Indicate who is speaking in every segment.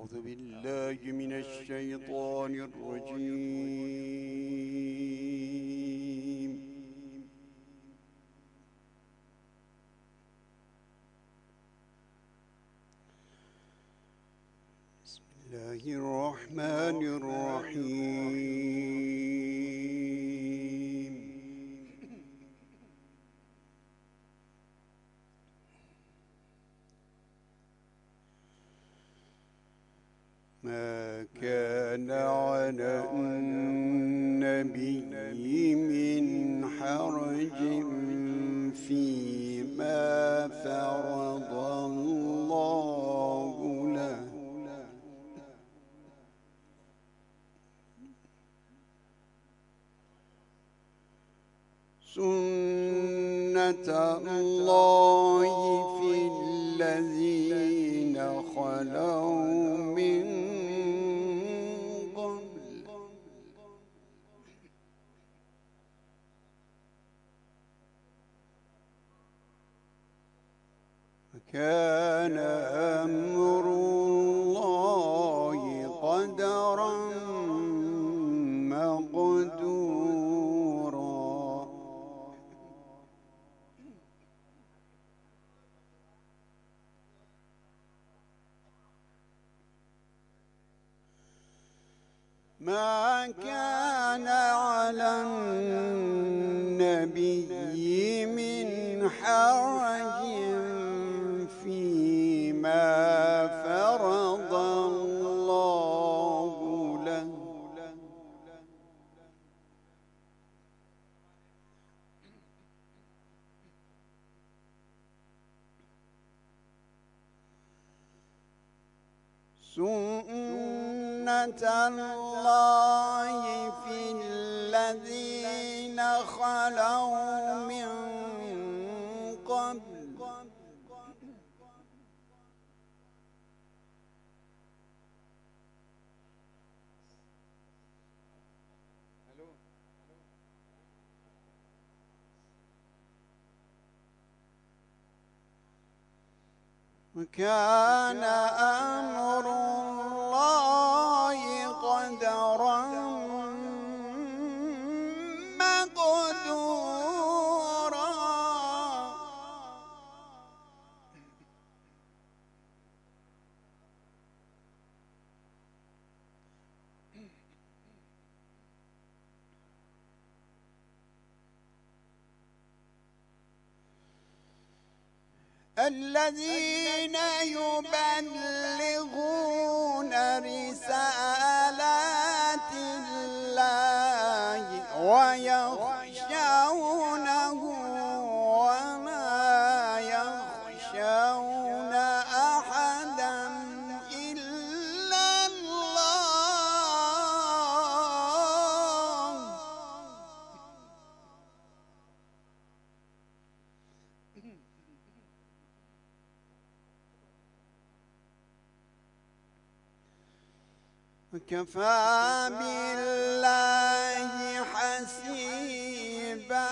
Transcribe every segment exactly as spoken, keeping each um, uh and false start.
Speaker 1: أعوذ بالله من الشيطان الرجيم. بسم الله الرحمن الرحيم. ما كان على النبي من حرج فيما فرض الله له، سنة الله في الذين خلوا من قبل، وكان أمر الله قدرا مقدورا. ما كان على النبي من حرج فيما فرض الله له، سنة الله في الذين خلوا من قبل، وكان أمر الله قدرا مقدورا. الذين يبلغون رسالات الله ويخشونه ولا يخشون أحدا إلا الله. وكفى بالله حسيبا.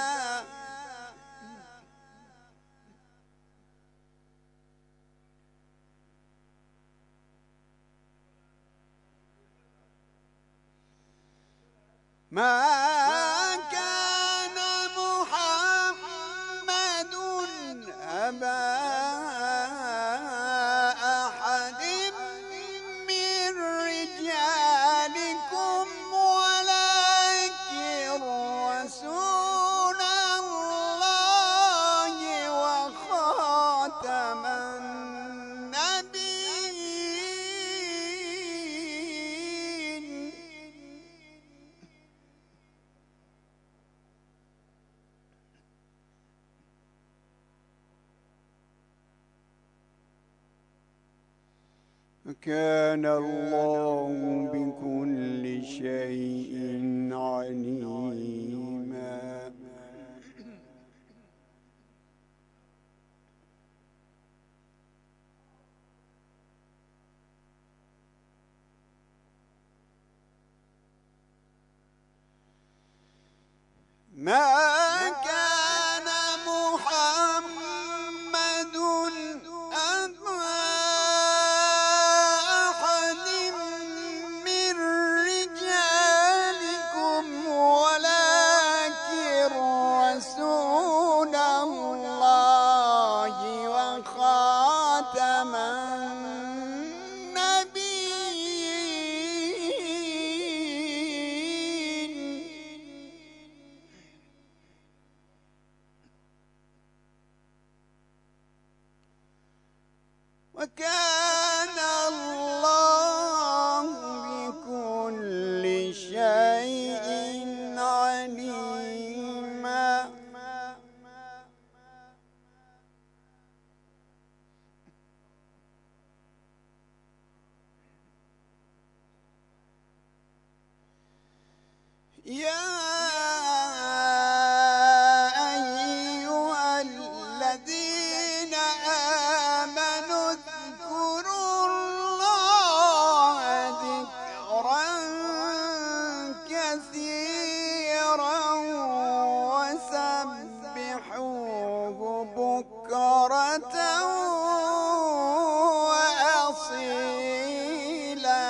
Speaker 1: ما كان محمد أبا أحد من رجالكم ولكن رسول الله وخاتم النبيين. وكان الله بكل شيء عليما. ما كان محمد أبا أحد يا أيها الذين آمنوا اذكروا الله ذكرا كثيرا وسبحوه بكرة وأصيلا.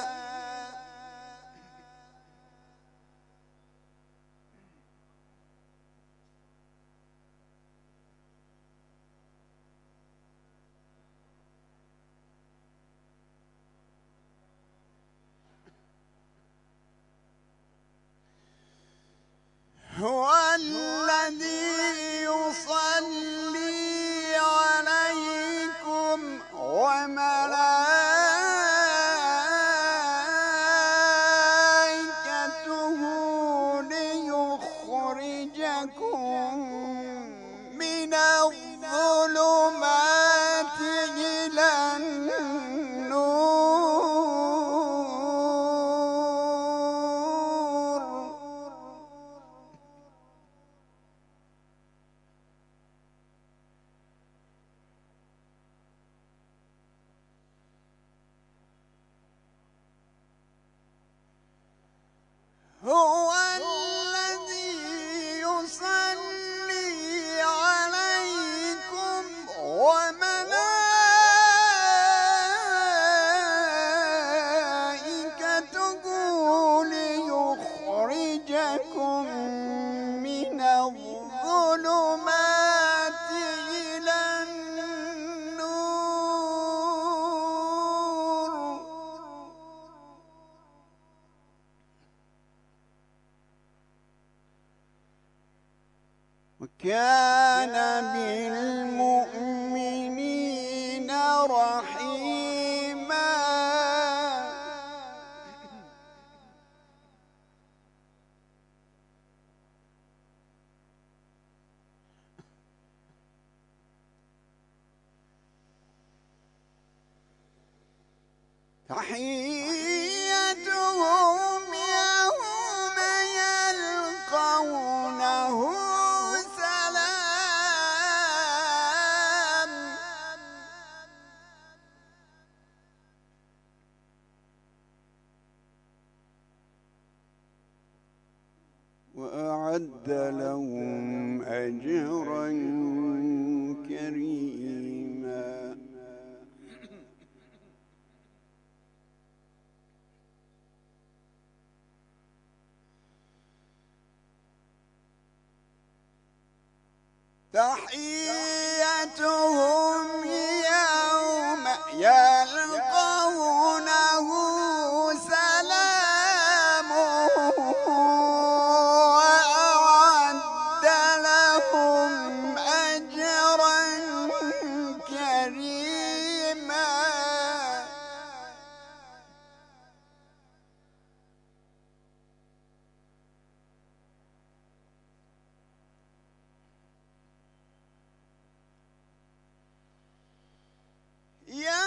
Speaker 1: هو الذي يصلي عليكم وملائكته ليخرجكم من الظلمات إلى النور. هو الذي يصلي عليكم وملائكته ليخرجكم من الظلمات إلى النور. وكان بالمؤمنين رحيما. تحيتهم يوم يلقونه سلام. وأعد لهم أجرا كريما. تحيتهم يوم يلقونه سلام. وأعد لهم أجرا كريما. يا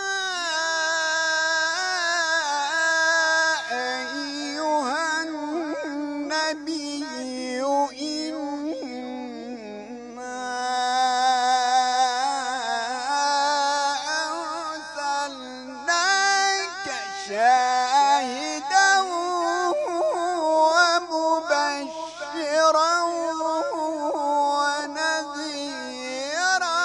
Speaker 1: أيها النبي إنا أرسلناك شاهدا ومبشرا ونذيرا.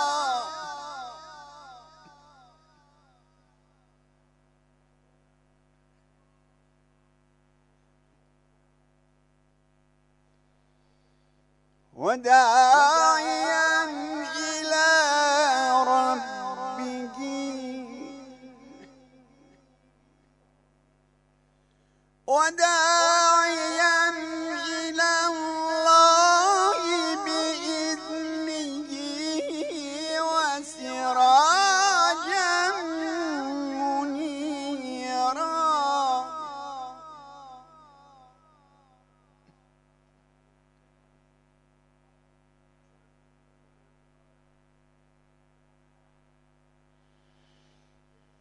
Speaker 1: وداعيا إلى ربه وداعيا إلى الله بإذنه وسراجا منيرا.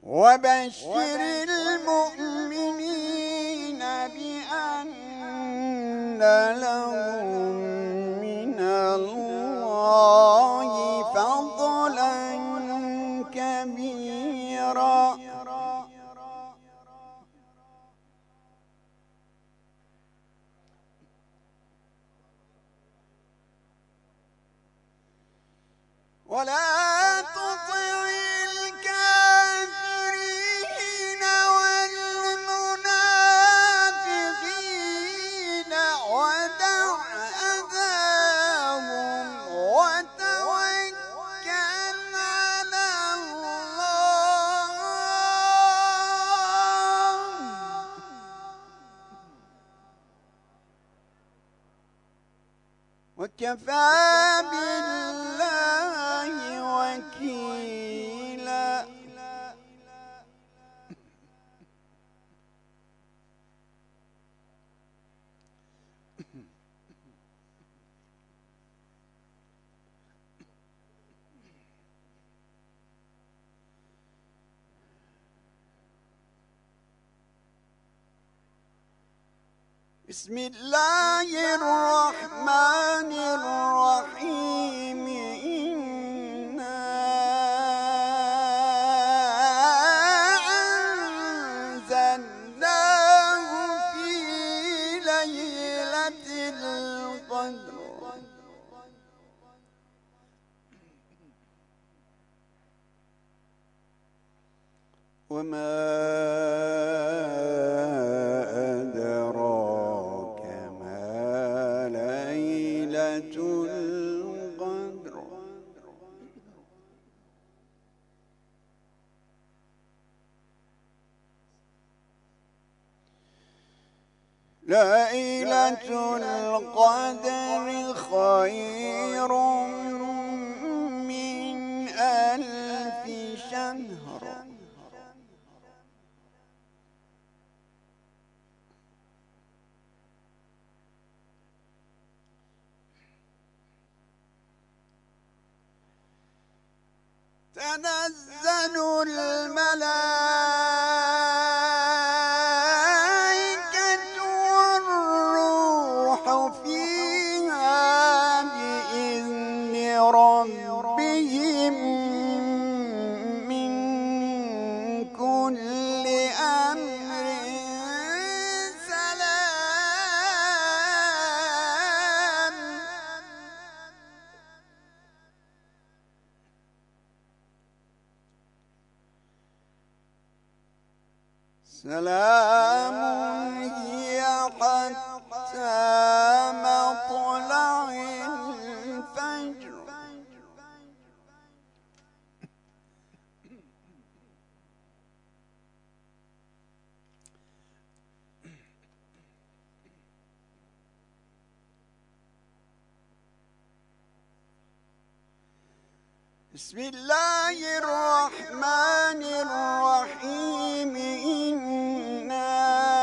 Speaker 1: وبشر المؤمنين بأن لهم من الله فضلا كبيرا ولا تطع الكافرين والمنافقين ودع أذاهم وتوكل على الله وكفى بالله وكيلا بسم الله الرحمن الرحيم إنا أنزلناه في ليلة القدر وما أدراك ما ليلة القدر ليلة القدر خير من ألف شهر تنزل الملائكة والروح فيها بإذن ربهم من كل أمر سلام سلام هي حتى مطلع الفجر بسم الله الرحمن الرحيم إنا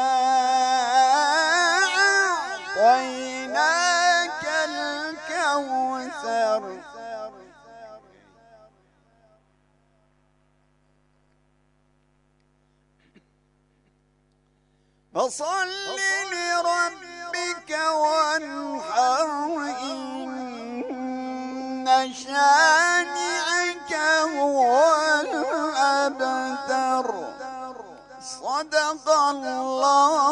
Speaker 1: أعطيناك الكوثر فصل لربك وانحر إن شانئك هو الأبتر صدق الله